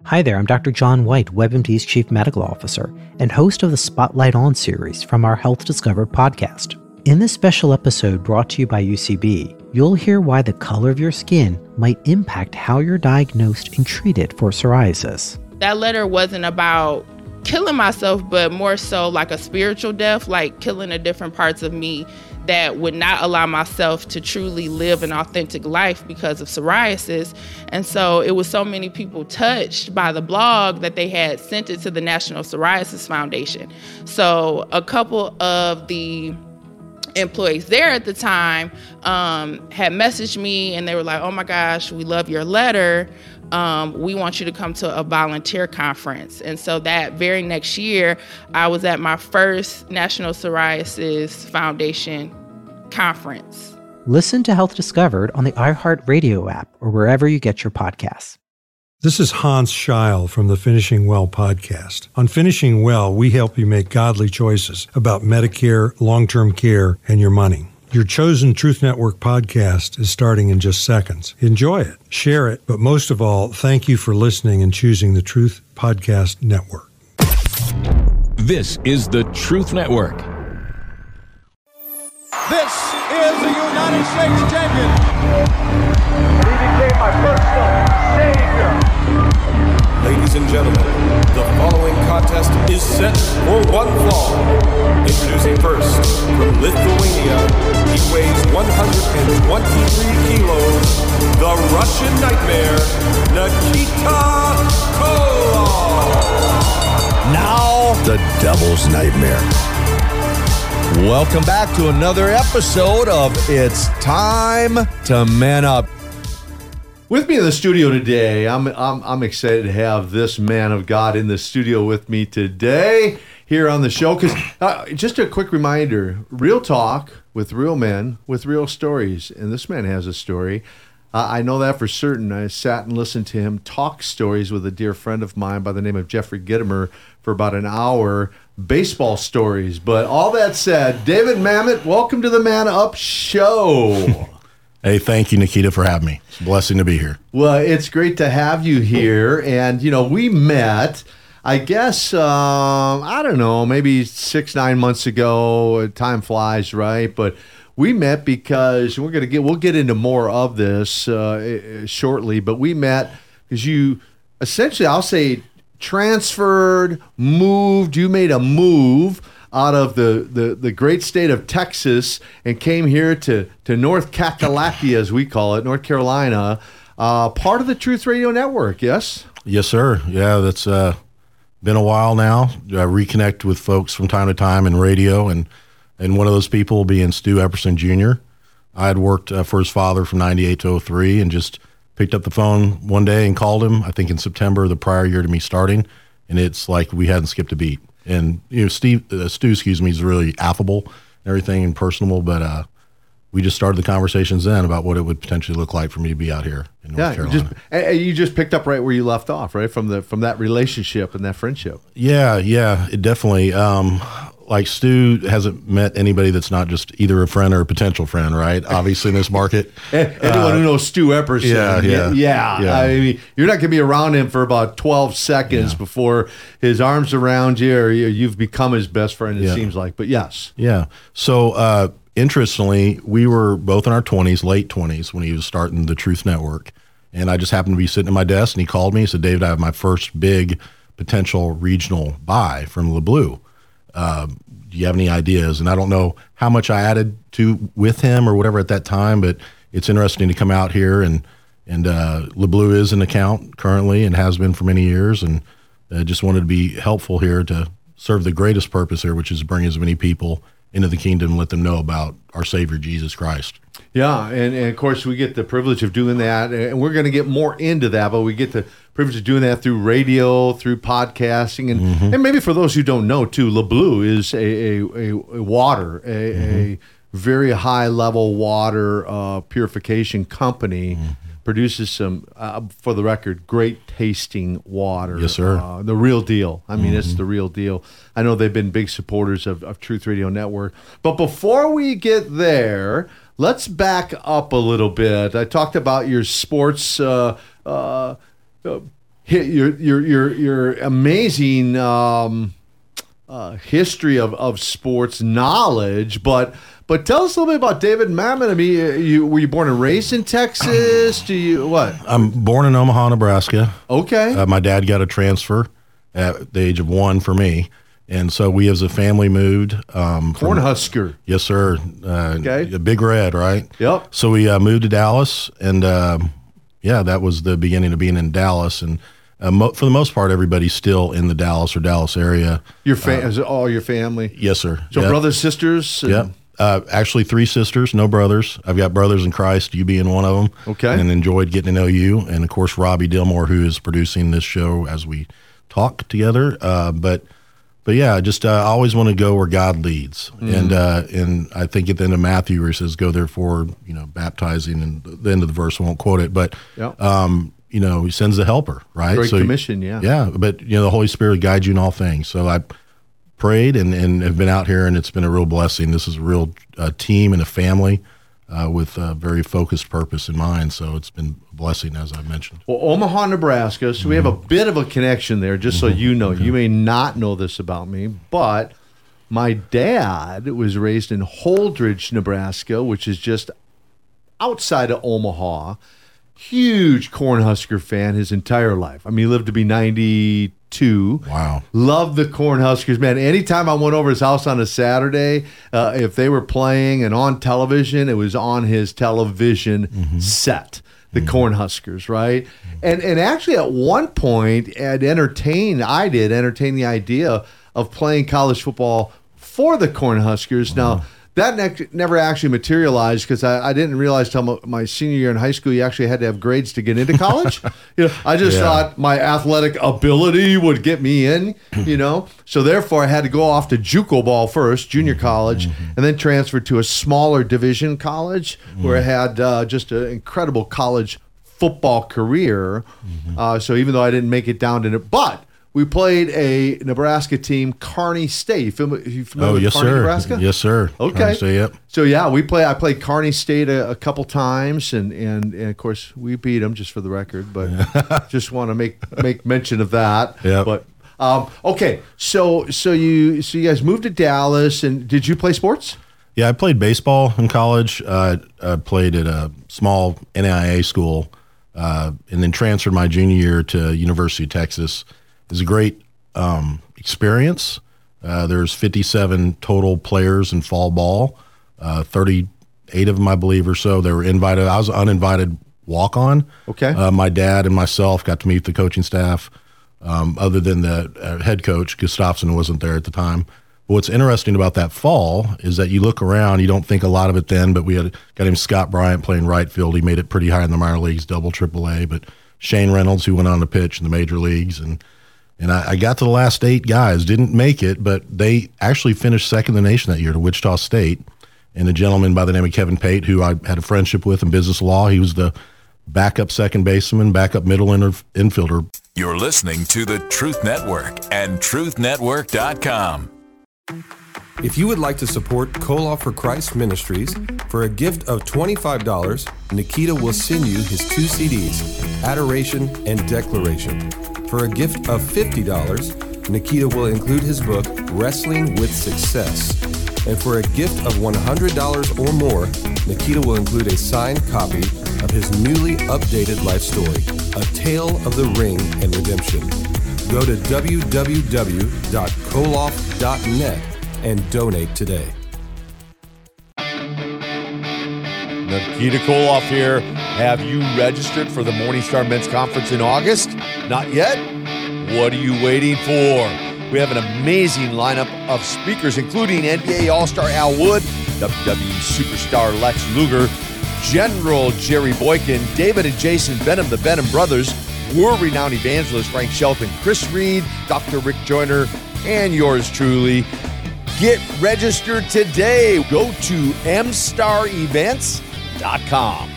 Hi there, I'm Dr. John White, WebMD's Chief Medical Officer and host of the Spotlight On series from our Health Discovered podcast. In this special episode brought to you by UCB, you'll hear why the color of your skin might impact how you're diagnosed and treated for psoriasis. That letter wasn't about killing myself, but more so like a spiritual death, like killing the different parts of me that would not allow myself to truly live an authentic life because of psoriasis. And so it was so many people touched by the blog that they had sent it to the National Psoriasis Foundation. So a couple of the employees there at the time had messaged me and they were like, oh my gosh, we love your letter. We want you to come to a volunteer conference. And so that very next year, I was at my first National Psoriasis Foundation conference. Listen to Health Discovered on the iHeartRadio app or wherever you get your podcasts. This is Hans Scheil from the Finishing Well podcast. On Finishing Well, we help you make godly choices about Medicare, long-term care, and your money. Your chosen Truth Network podcast is starting in just seconds. Enjoy it, share it, but most of all, thank you for listening and choosing the Truth Podcast Network. This is the Truth Network. This is the United States champion. He became my personal savior. Ladies and gentlemen, the following contest is set for one fall. Introducing first, from Lithuania, he weighs 123 kilos, the Russian Nightmare, Nikita Koloff. Now, the Devil's Nightmare. Welcome back to another episode of It's Time to Man Up. With me in the studio today, I'm excited to have this man of God in the studio with me today here on the show. Because just a quick reminder, real talk with real men with real stories. And this man has a story. I know that for certain. I sat and listened to him talk stories with a dear friend of mine by the name of Jeffrey Gittimer for about an hour, baseball stories. But all that said, David Mamet, welcome to the Man Up Show. Hey, thank you, Nikita, for having me. It's a blessing to be here. Well, it's great to have you here. And, you know, we met, I guess, I don't know, maybe 6-9 months ago. Time flies, right? But we met because we'll get into more of this shortly. But we met because you essentially, I'll say, transferred, moved. You made a move out of the great state of Texas and came here to North Kakalaki, as we call it, North Carolina, part of the Truth Radio Network, yes? Yes, sir. Yeah, that's been a while now. I reconnect with folks from time to time in radio, and one of those people being Stu Epperson Jr. I had worked for his father from 98 to 03 and just picked up the phone one day and called him, I think in September the prior year to me starting, and it's like we hadn't skipped a beat. And, you know, Stu, is really affable and everything and personable, but we just started the conversations then about what it would potentially look like for me to be out here in North Carolina. You just picked up right where you left off, right, from that relationship and that friendship. Yeah, it definitely. Like Stu hasn't met anybody that's not just either a friend or a potential friend, right? Obviously in this market. Anyone who knows Stu Epperson. Yeah. I mean, you're not going to be around him for about 12 seconds before his arm's around you or you've become his best friend, it seems like. But yes. Yeah. So interestingly, we were both in our 20s, late 20s, when he was starting the Truth Network. And I just happened to be sitting at my desk and he called me. He said, David, I have my first big potential regional buy from LeBlue. Do you have any ideas? And I don't know how much I added to with him or whatever at that time, but it's interesting to come out here and LeBlue is an account currently and has been for many years, and just wanted to be helpful here to serve the greatest purpose here, which is to bring as many people into the kingdom and let them know about our Savior, Jesus Christ. Yeah, and of course we get the privilege of doing that, and we're going to get more into that, but we get the privilege of doing that through radio, through podcasting, and maybe for those who don't know too, LeBlue is a water, a very high-level water purification company, produces some, for the record, great-tasting water. Yes, sir. The real deal. I mean, it's the real deal. I know they've been big supporters of Truth Radio Network. But before we get there, let's back up a little bit. I talked about your sports your amazing history of sports knowledge, but tell us a little bit about David Mamet. I mean, were you born and raised in Texas? What? I'm born in Omaha, Nebraska. Okay. My dad got a transfer at the age of 1 for me. And so we as a family moved. Cornhusker. Yes, sir. Okay. A Big Red, right? Yep. So we moved to Dallas, and that was the beginning of being in Dallas. And for the most part, everybody's still in the Dallas or Dallas area. Is it all your family? Yes, sir. So brothers, sisters? Yep. Actually, 3 sisters, no brothers. I've got brothers in Christ, you being one of them. Okay. And enjoyed getting to know you. And, of course, Robbie Dillmore, who is producing this show as we talk together. But yeah, I always want to go where God leads. And I think at the end of Matthew where he says, go therefore, baptizing, and the end of the verse, I won't quote it, but, he sends the helper, right? Great commission, yeah. Yeah, but, the Holy Spirit guides you in all things. So I prayed and have been out here, and it's been a real blessing. This is a real team and a family with a very focused purpose in mind. So it's been a blessing, as I mentioned. Well, Omaha, Nebraska. So we have a bit of a connection there, just so you know. Okay. You may not know this about me, but my dad was raised in Holdridge, Nebraska, which is just outside of Omaha. Huge Cornhusker fan his entire life. I mean, he lived to be 92. Wow. Loved the Cornhuskers, man. Anytime I went over his house on a Saturday, if they were playing and on television, it was on his television set, the Cornhuskers, right? And actually at one point, I'd entertain the idea of playing college football for the Cornhuskers. Now, that never actually materialized because I didn't realize till my senior year in high school you actually had to have grades to get into college. I just thought my athletic ability would get me in, So therefore I had to go off to JUCO ball first, junior college, and then transferred to a smaller division college where I had just an incredible college football career. So even though I didn't make it down to it, but we played a Nebraska team, Kearney State. You familiar with Kearney, Nebraska? Yes, sir. Okay. State, yep. So yeah, I played Kearney State a couple times, and of course we beat them, just for the record. But just want to make mention of that. Yeah. But okay, so you guys moved to Dallas, and did you play sports? Yeah, I played baseball in college. I played at a small NAIA school, and then transferred my junior year to University of Texas. It was a great experience. There's 57 total players in fall ball, 38 of them, I believe, or so. They were invited. I was an uninvited walk-on. Okay. My dad and myself got to meet the coaching staff, other than the head coach. Gustafson wasn't there at the time. But what's interesting about that fall is that you look around, you don't think a lot of it then, but we had a guy named Scott Bryant playing right field. He made it pretty high in the minor leagues, double, AAA. But Shane Reynolds, who went on to pitch in the major leagues, and I got to the last 8 guys, didn't make it, but they actually finished second in the nation that year to Wichita State. And a gentleman by the name of Kevin Pate, who I had a friendship with in business law, he was the backup second baseman, backup middle infielder. You're listening to the Truth Network and truthnetwork.com. If you would like to support Koloff for Christ Ministries, for a gift of $25, Nikita will send you his 2 CDs, Adoration and Declaration. For a gift of $50, Nikita will include his book, Wrestling with Success. And for a gift of $100 or more, Nikita will include a signed copy of his newly updated life story, A Tale of the Ring and Redemption. Go to www.koloff.net and donate today. Nikita Koloff here. Have you registered for the Morningstar Men's Conference in August? Not yet? What are you waiting for? We have an amazing lineup of speakers, including NBA All-Star Al Wood, WWE Superstar Lex Luger, General Jerry Boykin, David and Jason Benham, the Benham brothers, world-renowned evangelist Frank Shelton, Chris Reed, Dr. Rick Joyner, and yours truly. Get registered today. Go to mstarevents.com.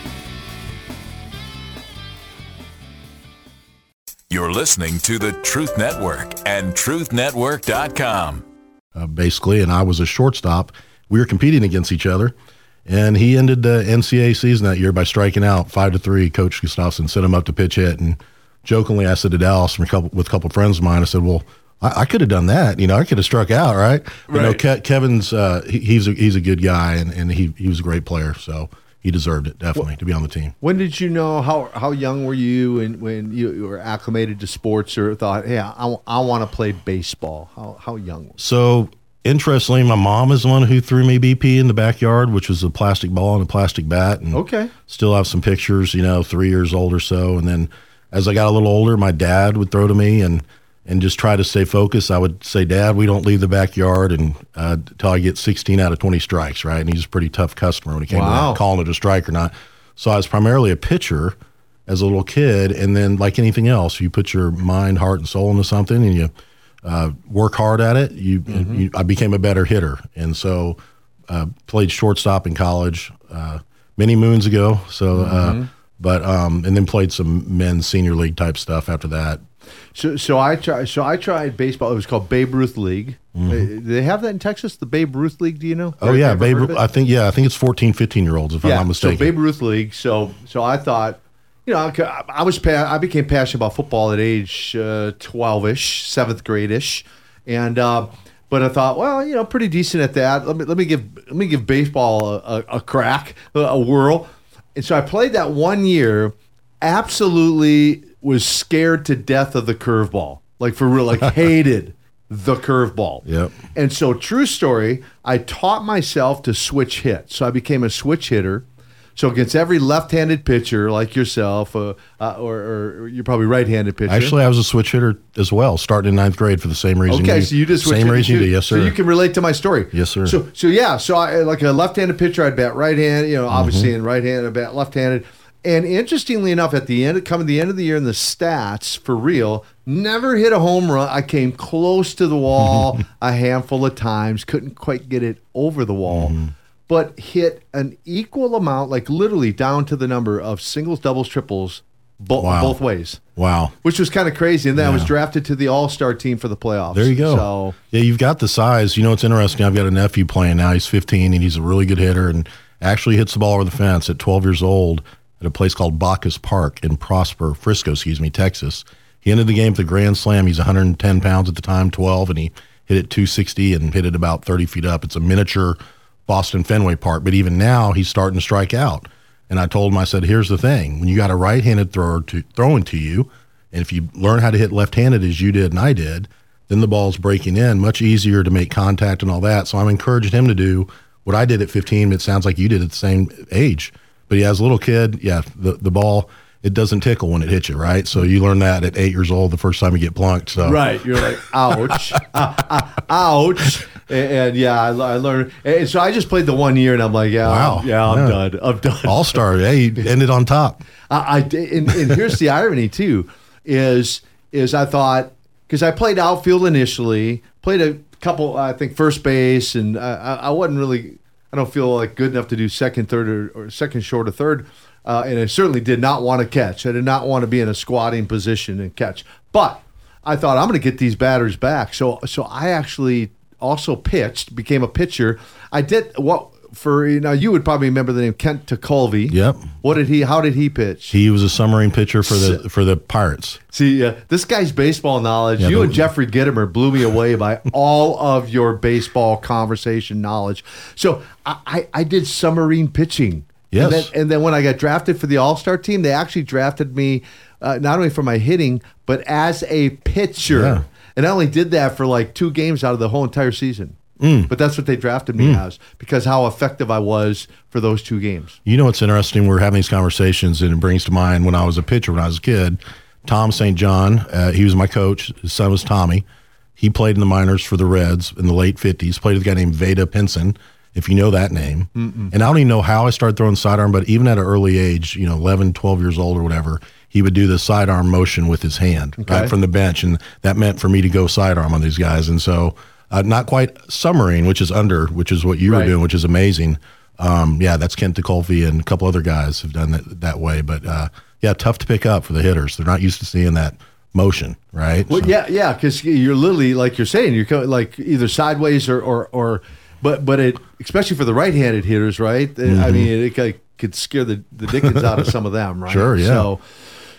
You're listening to the Truth Network and truthnetwork.com. Basically, and I was a shortstop. We were competing against each other, and he ended the NCAA season that year by striking out 5-3. Coach Gustafson sent him up to pitch hit, and jokingly, I said to Dallas with a couple of friends of mine, I said, well, I could have done that. I could have struck out, right? Kevin's he's a good guy, and he was a great player, so he deserved it definitely to be on the team. When did you know? How young were you, and when you were acclimated to sports, or thought, hey, I want to play baseball? How young? So interestingly, my mom is the one who threw me BP in the backyard, which was a plastic ball and a plastic bat. And still have some pictures. 3 years old or so, and then as I got a little older, my dad would throw to me and just try to stay focused. I would say, Dad, we don't leave the backyard until I get 16 out of 20 strikes, right? And he's a pretty tough customer when it came to that, calling it a strike or not. So I was primarily a pitcher as a little kid, and then like anything else, you put your mind, heart, and soul into something, and you work hard at it. I became a better hitter, and so played shortstop in college many moons ago. So, and then played some men's senior league type stuff after that. So I tried baseball. It was called Babe Ruth League. Do they have that in Texas? The Babe Ruth League? Do you know? Oh yeah, Babe Ruth. I think it's 14, 15-year-olds if I'm not mistaken. So Babe Ruth League. So I thought, I became passionate about football at age 12-ish, 7th grade-ish, and but I thought, well, pretty decent at that. Let me give baseball a crack, a whirl, and so I played that 1 year. Absolutely was scared to death of the curveball, like for real, like hated the curveball. Yep. And so, true story, I taught myself to switch hit. So I became a switch hitter. So against every left-handed pitcher like yourself, or you're probably right-handed pitcher. Actually, I was a switch hitter as well, starting in 9th grade for the same reason. Okay, so you just switched. Same reason you did, yes, sir. So you can relate to my story. Yes, sir. So I, like a left-handed pitcher, I'd bat right-handed. Obviously in right-handed, I'd bat left-handed. And interestingly enough, at the end of the year in the stats, for real, never hit a home run. I came close to the wall a handful of times, couldn't quite get it over the wall, but hit an equal amount, like literally down to the number of singles, doubles, triples, both ways. Wow. Which was kind of crazy. And then I was drafted to the All-Star team for the playoffs. There you go. So, yeah, you've got the size. It's interesting. I've got a nephew playing now. He's 15, and he's a really good hitter and actually hits the ball over the fence at 12 years old. At a place called Bacchus Park in Frisco, Texas. He ended the game with a grand slam. He's 110 pounds at the time, 12, and he hit it 260 and hit it about 30 feet up. It's a miniature Boston Fenway Park, but even now he's starting to strike out. And I told him, I said, here's the thing. When you got a right-handed thrower throwing to you, and if you learn how to hit left-handed as you did and I did, then the ball's breaking in, much easier to make contact and all that. So I'm encouraging him to do what I did at 15, but it sounds like you did at the same age. But yeah, as a little kid, the ball, it doesn't tickle when it hits you, right? So you learn that at 8 years old the first time you get plunked. So right, you're like, ouch, ouch. And I learned. And so I just played the 1 year, and I'm like, I'm done. I'm done. All-star, hey, you ended on top. I did, and here's the irony too, is I thought, because I played outfield initially, played a couple, I think first base, and I wasn't really. I don't feel like good enough to do second, third, or second short or third. And I certainly did not want to catch. I did not want to be in a squatting position and catch. But I thought, I'm going to get these batters back. So I actually also pitched, became a pitcher. I did you would probably remember the name Kent Tekulve. Yep. How did he pitch? He was a submarine pitcher for the Pirates. See, this guy's baseball knowledge, and Jeffrey Gittimer blew me away by all of your baseball conversation knowledge. So I did submarine pitching. Yes. And then when I got drafted for the All-Star team, they actually drafted me not only for my hitting, but as a pitcher. Yeah. And I only did that for like 2 games out of the whole entire season. But that's what they drafted me as, because how effective I was for those 2 games. You know what's interesting? We're having these conversations, and it brings to mind when I was a pitcher, when I was a kid, Tom St. John, he was my coach. His son was Tommy. He played in the minors for the Reds in the late 50s, played with a guy named Veda Pinson, if you know that name. And I don't even know how I started throwing sidearm, but even at an early age, 11, 12 years old or whatever, he would do the sidearm motion with his hand right from the bench, and that meant for me to go sidearm on these guys. And so not quite submarine, which is what you were doing, which is amazing. That's Kent Tekulve and a couple other guys have done that way. But, tough to pick up for the hitters. They're not used to seeing that motion, right? Well, so. Because you're literally, like you're saying, you're coming like either sideways or but it, especially for the right-handed hitters, right? I mean, it could scare the dickens out of some of them, right? Sure, yeah.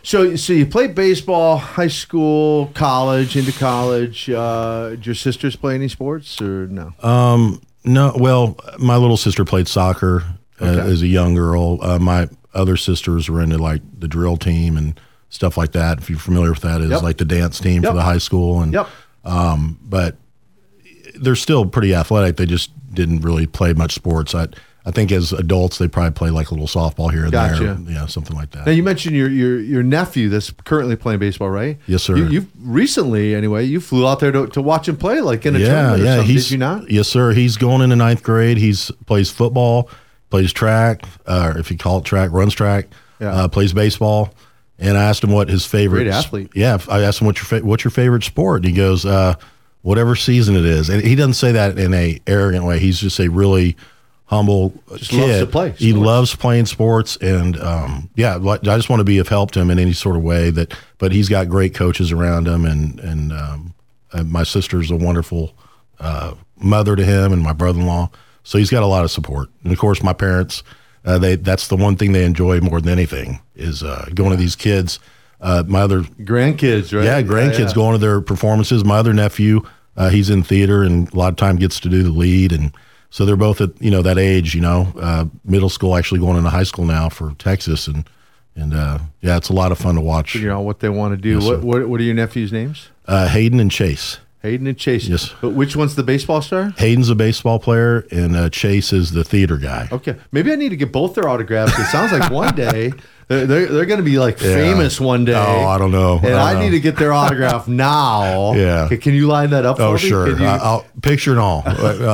So you played baseball, high school, college, into college. Did your sisters play any sports or no? No. Well, my little sister played soccer as a young girl. My other sisters were into like the drill team and stuff like that. If you're familiar with that, is like the dance team for the high school. And but they're still pretty athletic. They just didn't really play much sports. I think as adults, they probably play like a little softball here and there. Yeah, something like that. Now, you mentioned your nephew that's currently playing baseball, right? Yes, sir. You've recently, anyway, you flew out there to watch him play, like in a tournament or something, did you not? Yes, sir. He's going into 9th grade. Plays football, plays track, or if you call it track, runs track, plays baseball. And I asked him what his favorite... Great athlete. Yeah, I asked him, what's your favorite sport? And he goes, whatever season it is. And he doesn't say that in a arrogant way. He's just a really... humble kid. Loves to play sports. He loves playing sports, and I just want to be of help to him in any sort of way. But he's got great coaches around him, and my sister's a wonderful mother to him, and my brother-in-law. So he's got a lot of support, and of course my parents. That's the one thing they enjoy more than anything is going to these kids. My other grandkids, right? Yeah, grandkids going to their performances. My other nephew, he's in theater, and a lot of time gets to do the lead and. So they're both at that age, middle school, actually going into high school now for Texas, and it's a lot of fun to watch. Figure out what they want to do. Yes, what are your nephews' names? Hayden and Chase. Hayden and Chase. Yes. But which one's the baseball star? Hayden's a baseball player, and Chase is the theater guy. Okay, maybe I need to get both their autographs. It sounds like one day. They're going to be like famous one day. Oh, I don't know. And I need to get their autograph now. Yeah. Can you line that up for me? Oh, sure. I'll picture and all.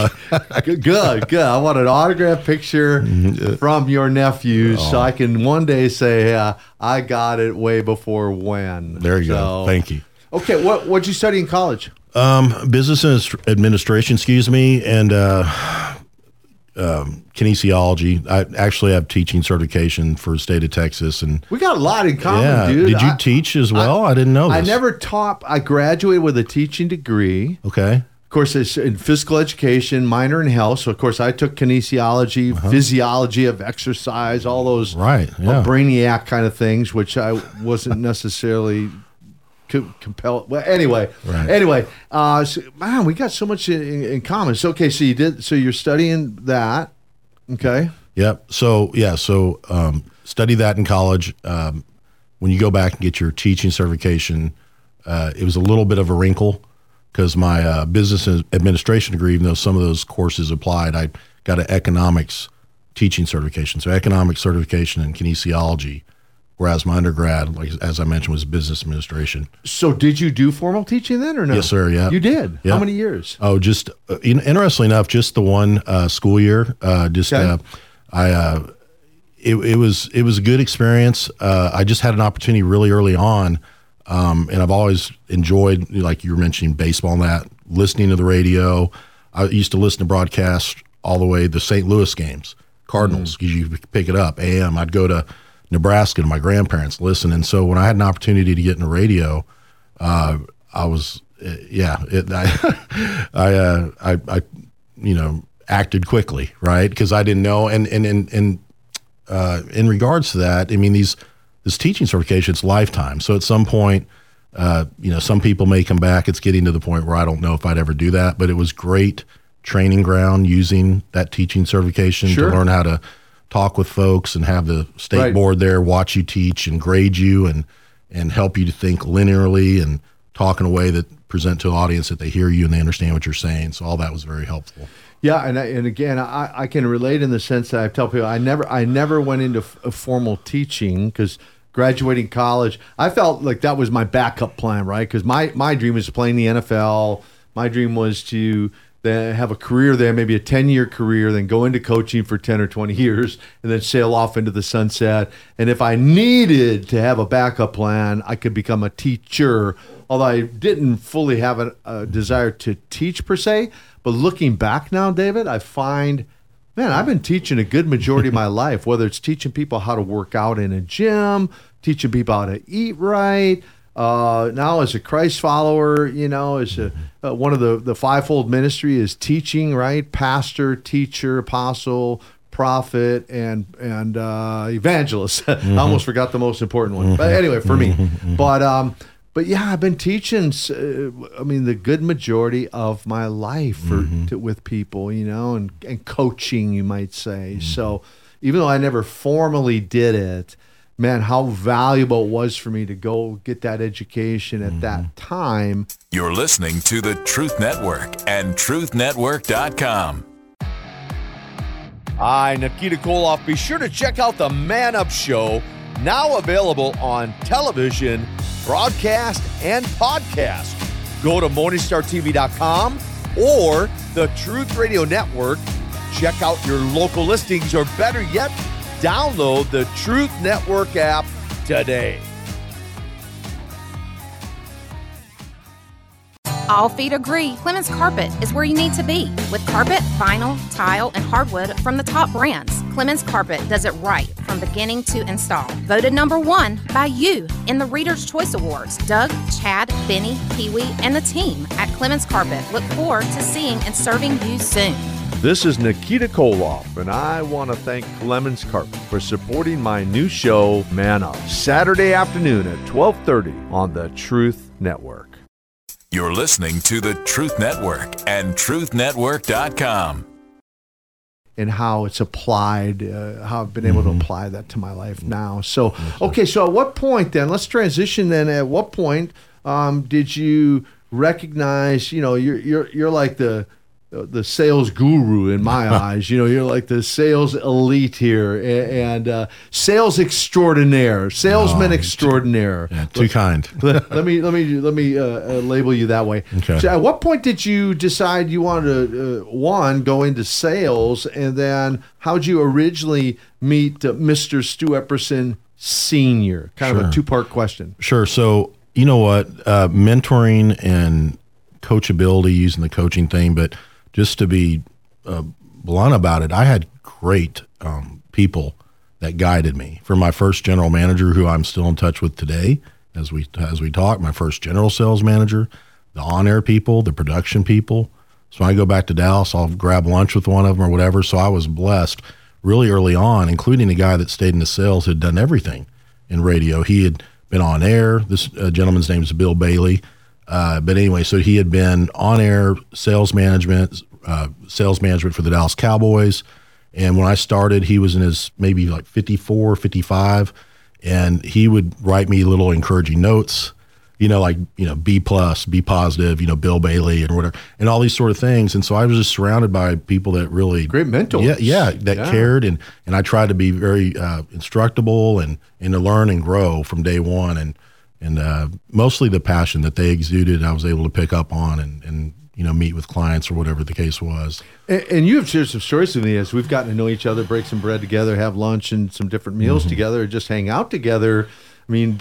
Good. I want an autograph picture from your nephews so I can one day say, I got it way before when. There you go. Thank you. Okay, what'd you study in college? Business administration, and kinesiology. I actually have teaching certification for the state of Texas, and we got a lot in common, dude. Did you teach as well? I didn't know this. I never taught. I graduated with a teaching degree. Okay. Of course, it's in physical education, minor in health. So, of course, I took kinesiology, physiology of exercise, all those brainiac kind of things, which I wasn't necessarily compelled. Well, anyway, man, we got so much in common. So, okay, so you're studying that, okay? Yep. So study that in college. When you go back and get your teaching certification, it was a little bit of a wrinkle because my business administration degree, even though some of those courses applied, I got an economics teaching certification. So economic certification in kinesiology. Whereas my undergrad, like as I mentioned, was business administration. So did you do formal teaching then or no? Yes, sir, yeah. You did? Yeah. How many years? Oh, just, interestingly enough, just the one school year. It was a good experience. I just had an opportunity really early on, and I've always enjoyed, like you were mentioning, baseball and that, listening to the radio. I used to listen to broadcasts all the way to the St. Louis games, Cardinals, because you pick it up. AM, I'd go to Nebraska to my grandparents listen, and so when I had an opportunity to get in the radio, I was I acted quickly, right? Because I didn't know, and in regards to that, I mean this teaching certification, it's lifetime. So at some point, some people may come back. It's getting to the point where I don't know if I'd ever do that, but it was great training ground using that teaching certification to learn how to talk with folks and have the state board there watch you teach and grade you and help you to think linearly and talk in a way that present to an audience that they hear you and they understand what you're saying. So all that was very helpful. Yeah, and again, I can relate in the sense that I tell people I never went into formal teaching because graduating college, I felt like that was my backup plan, right? Because my dream was to play in the NFL. My dream was to have a career there, maybe a 10-year career, then go into coaching for 10 or 20 years, and then sail off into the sunset. And if I needed to have a backup plan, I could become a teacher, although I didn't fully have a desire to teach per se. But looking back now, David, I find, man, I've been teaching a good majority of my life, whether it's teaching people how to work out in a gym, teaching people how to eat right. Now as a Christ follower, as one of the fivefold ministry is teaching, right? Pastor, teacher, apostle, prophet, and evangelist. I almost forgot the most important one. But anyway, for me. But yeah, I've been teaching, the good majority of my life with people, and coaching, you might say. So even though I never formally did it, man, how valuable it was for me to go get that education at that time. You're listening to the Truth Network and truthnetwork.com. Hi, Nikita Koloff. Be sure to check out the Man Up Show, now available on television, broadcast, and podcast. Go to MorningstarTV.com or the Truth Radio Network. Check out your local listings, or better yet, download the Truth Network app today. All feet agree Clemens Carpet is where you need to be. With carpet, vinyl, tile, and hardwood from the top brands, Clemens Carpet does it right from beginning to install. Voted #1 by you in the Reader's Choice Awards. Doug, Chad, Benny, Pee-wee, and the team at Clemens Carpet look forward to seeing and serving you soon. This is Nikita Koloff, and I want to thank Clemens Carpet for supporting my new show, Man Up, Saturday afternoon at 12:30 on the Truth Network. You're listening to the Truth Network and truthnetwork.com. And how it's applied, how I've been able to apply that to my life now. So, okay, so at what point then, let's transition then, at what point did you recognize, you're like the sales guru in my eyes, you're like the sales elite here, and sales extraordinaire, salesman extraordinaire. Yeah, too kind. Let me label you that way. Okay. So at what point did you decide you wanted to go into sales, and then how'd you originally meet Mr. Stu Epperson Sr.? Kind of a two-part question. Sure. So you know what, mentoring and coachability, using the coaching thing, but just to be blunt about it, I had great people that guided me. From my first general manager, who I'm still in touch with today, as we talk, my first general sales manager, the on-air people, the production people. So when I go back to Dallas, I'll grab lunch with one of them or whatever. So I was blessed really early on, including the guy that stayed in the sales, had done everything in radio. He had been on air. This gentleman's name is Bill Bailey. But anyway, so he had been on air sales management for the Dallas Cowboys. And when I started, he was in his maybe like 54, 55, and he would write me little encouraging notes, B plus, be positive, Bill Bailey and whatever, and all these sort of things. And so I was just surrounded by people that really great mentors. Cared. And I tried to be very instructable and to learn and grow from day one. And mostly the passion that they exuded, I was able to pick up on and meet with clients or whatever the case was. And you have shared some stories with me as we've gotten to know each other, break some bread together, have lunch and some different meals together, just hang out together. I mean,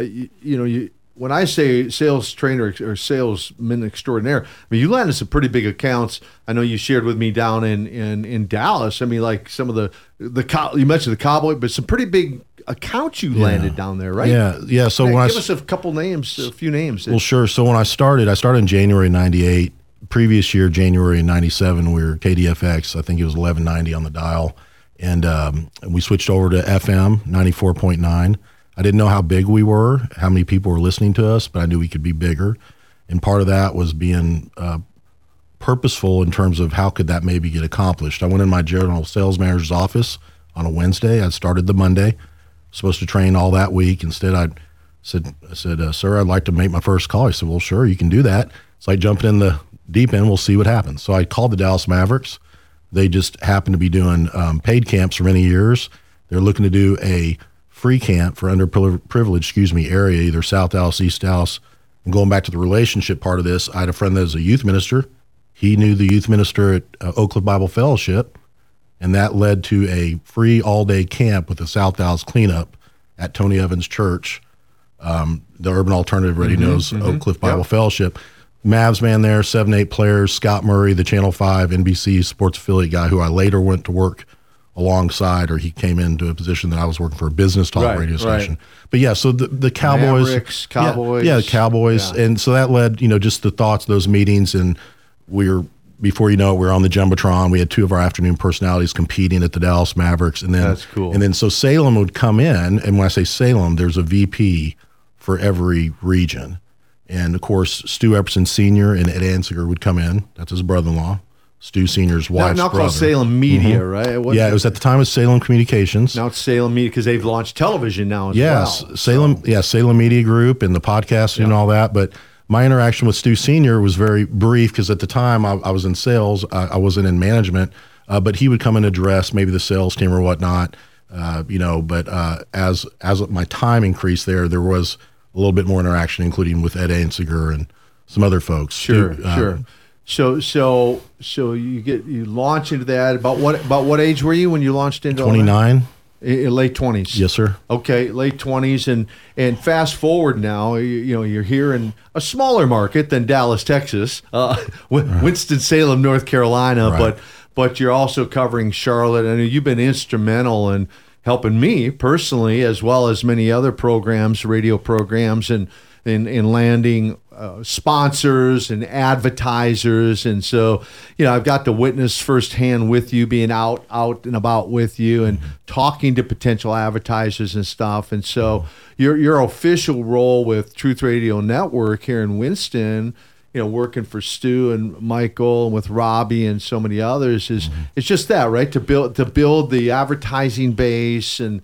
when I say sales trainer or salesman extraordinaire, I mean, you landed some pretty big accounts. I know you shared with me down in Dallas. I mean, like some of you mentioned the Cowboy, but some pretty big accounts you landed down there, right? Yeah. So give us a few names. Well, sure. So when I started in January '98. Previous year, January '97, we were KDFX. I think it was 1190 on the dial, and we switched over to FM 94.9. I didn't know how big we were, how many people were listening to us, but I knew we could be bigger. And part of that was being purposeful in terms of how could that maybe get accomplished. I went in my general sales manager's office on a Wednesday. I started the Monday, supposed to train all that week. Instead, I said, sir, I'd like to make my first call. He said, well, sure, you can do that. It's like jumping in the deep end. We'll see what happens. So I called the Dallas Mavericks. They just happened to be doing paid camps for many years. They're looking to do a free camp for underprivileged, area, either South Dallas, East Dallas. And going back to the relationship part of this, I had a friend that was a youth minister. He knew the youth minister at Oak Cliff Bible Fellowship, and that led to a free all-day camp with the South Dallas cleanup at Tony Evans Church. The Urban Alternative already knows Oak Cliff Bible Fellowship. Mavs man there, 7-8 players, Scott Murray, the Channel 5 NBC sports affiliate guy who I later went to work alongside, or he came into a position that I was working for a business talk radio station. But yeah, so the Cowboys. Mavericks, Cowboys. Yeah, the Cowboys. Yeah. And so that led, just the thoughts of those meetings, and we're before you know it, we're on the Jumbotron. We had 2 of our afternoon personalities competing at the Dallas Mavericks. And then, that's cool. And then so Salem would come in, and when I say Salem, there's a VP for every region. And, of course, Stu Epperson Sr. and Ed Ansinger would come in. That's his brother-in-law. Stu Sr.'s wife's now brother. called Salem Media, right? It was at the time of Salem Communications. Now it's Salem Media because they've launched television now as well. Salem Media Group and the podcasting and all that. But my interaction with Stu Sr. was very brief because at the time I was in sales. I wasn't in management, but he would come and address maybe the sales team or whatnot. But as my time increased there was a little bit more interaction, including with Ed Ansinger and some other folks. Sure. So you launch into that. About what age were you when you launched into 29? Late 20s. Yes, sir. Okay, late 20s, and fast forward now. You're here in a smaller market than Dallas, Texas, Winston-Salem, North Carolina, right. but you're also covering Charlotte. I know you've been instrumental in helping me personally, as well as many other programs, radio programs, and in landing sponsors and advertisers. And so, I've got to witness firsthand with you, being out and about with you and talking to potential advertisers and stuff. And so your official role with Truth Radio Network here in Winston, working for Stu and Michael and with Robbie and so many others is it's just that, right? To build the advertising base and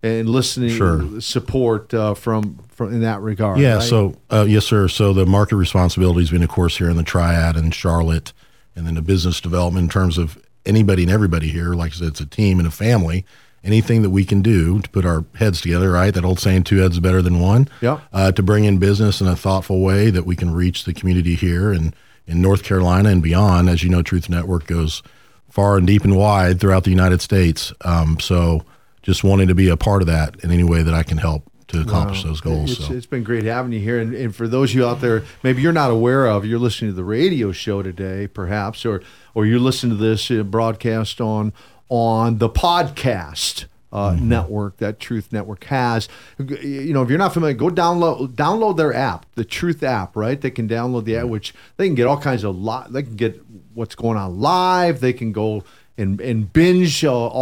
listening support from in that regard. Yeah. Right? So yes, sir. So the market responsibilities being, of course, here in the Triad and Charlotte, and then the business development in terms of anybody and everybody here. Like I said, it's a team and a family. Anything that we can do to put our heads together, right? That old saying, 2 heads better than one. Yeah. To bring in business in a thoughtful way that we can reach the community here and in North Carolina and beyond. As you know, Truth Network goes far and deep and wide throughout the United States. So just wanting to be a part of that in any way that I can help to accomplish those goals. It's been great having you here. And for those of you out there, maybe you're not aware of, you're listening to the radio show today, perhaps, or you're listening to this broadcast on the podcast network that Truth Network has. If you're not familiar, go download their app, the Truth app, right? They can download the app, which they can get all kinds of they can get what's going on live. They can go and binge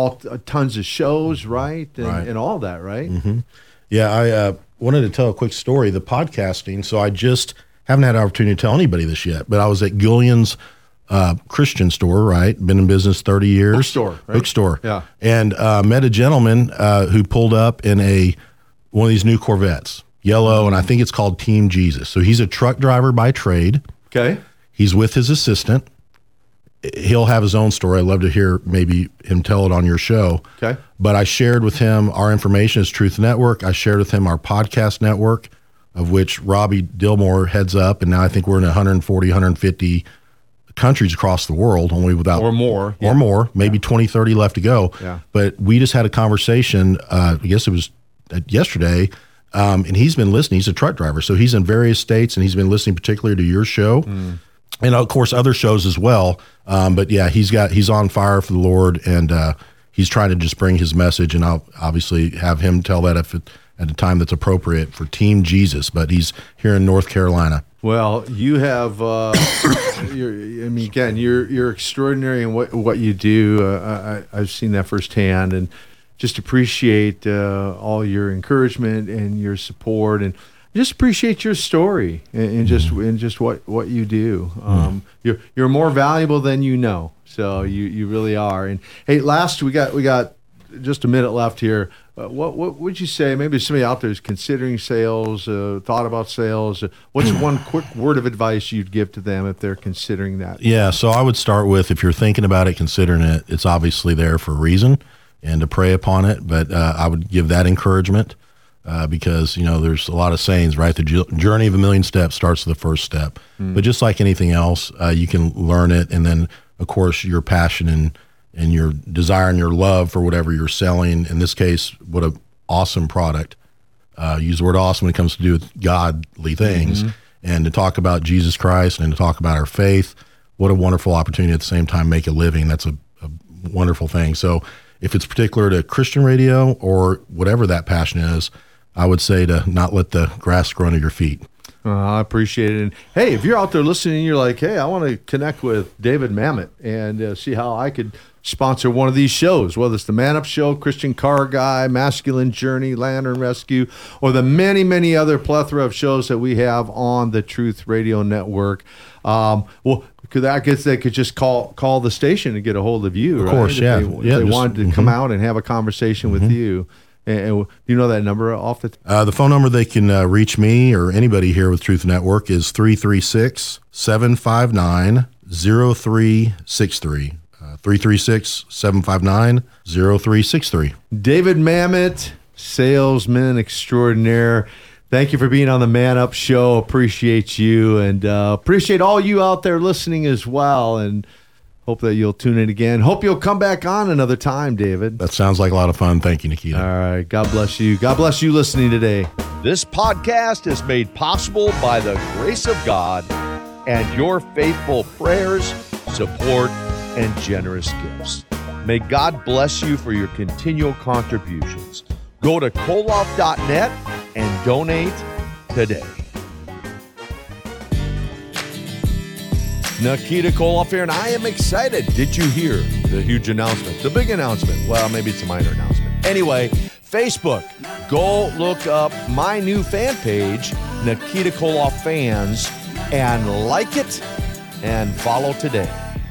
tons of shows, right? And all that, right? Mm-hmm. Yeah, I wanted to tell a quick story. The podcasting. So I just haven't had an opportunity to tell anybody this yet, but I was at Gillian's Christian store, right? Been in business 30 years. Bookstore, right? Bookstore. Yeah. And met a gentleman who pulled up in one of these new Corvettes, yellow, and I think it's called Team Jesus. So he's a truck driver by trade. Okay. He's with his assistant. He'll have his own story. I'd love to hear maybe him tell it on your show. Okay. But I shared with him our information as Truth Network. I shared with him our podcast network, of which Robbie Dillmore heads up. And now I think we're in 140, 150 countries across the world, only without... Or more. Or more. Maybe 20, 30 left to go. Yeah. But we just had a conversation, I guess it was yesterday, and he's been listening. He's a truck driver. So he's in various states, and he's been listening particularly to your show. And of course, other shows as well. But yeah, he's on fire for the Lord, and he's trying to just bring his message. And I'll obviously have him tell that at a time that's appropriate for Team Jesus. But he's here in North Carolina. Well, you have. You're extraordinary in what you do. I've seen that firsthand, and just appreciate all your encouragement and your support, and just appreciate your story and just what you do. You're more valuable than you know, so you really are. And hey, last we got just a minute left here. What would you say? Maybe somebody out there is considering sales, thought about sales. What's one quick word of advice you'd give to them if they're considering that? Yeah, so I would start with, if you're thinking about it, considering it, it's obviously there for a reason, and to pray upon it. But I would give that encouragement. Because, there's a lot of sayings, right? The journey of a million steps starts with the first step. But just like anything else, you can learn it. And then, of course, your passion and your desire and your love for whatever you're selling. In this case, what an awesome product. Use the word awesome when it comes to do with godly things. And to talk about Jesus Christ and to talk about our faith. What a wonderful opportunity at the same time, make a living. That's a wonderful thing. So if it's particular to Christian radio or whatever that passion is, I would say to not let the grass grow under your feet. I appreciate it. And hey, if you're out there listening and you're like, hey, I want to connect with David Mamet and see how I could sponsor one of these shows, whether it's the Man Up Show, Christian Car Guy, Masculine Journey, Lantern Rescue, or the many, many other plethora of shows that we have on the Truth Radio Network. Well, I guess they could just call the station and get a hold of you, of right? course, yeah. If they wanted to come out and have a conversation with you. And do you know that number off the the phone number they can reach me or anybody here with Truth Network is 336-759-0363. 336-759-0363. David Mamet, salesman extraordinaire. Thank you for being on the Man Up Show. Appreciate you, and appreciate all you out there listening as well. And hope that you'll tune in again. Hope you'll come back on another time, David. That sounds like a lot of fun. Thank you, Nikita. All right. God bless you. God bless you listening today. This podcast is made possible by the grace of God and your faithful prayers, support, and generous gifts. May God bless you for your continual contributions. Go to koloff.net and donate today. Nikita Koloff here, and I am excited. Did you hear the huge announcement? The big announcement. Well, maybe it's a minor announcement. Anyway, Facebook. Go look up my new fan page, Nikita Koloff Fans, and like it and follow today.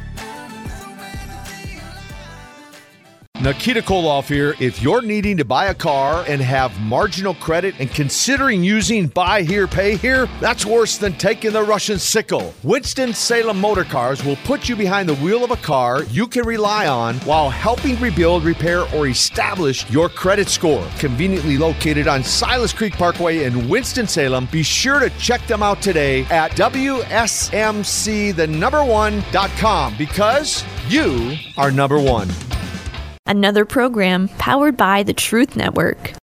Nikita Koloff here. If you're needing to buy a car and have marginal credit and considering using buy here, pay here, that's worse than taking the Russian sickle. Winston-Salem Motor Cars will put you behind the wheel of a car you can rely on while helping rebuild, repair, or establish your credit score. Conveniently located on Silas Creek Parkway in Winston-Salem, be sure to check them out today at WSMC1.com because you are number one. Another program powered by the Truth Network.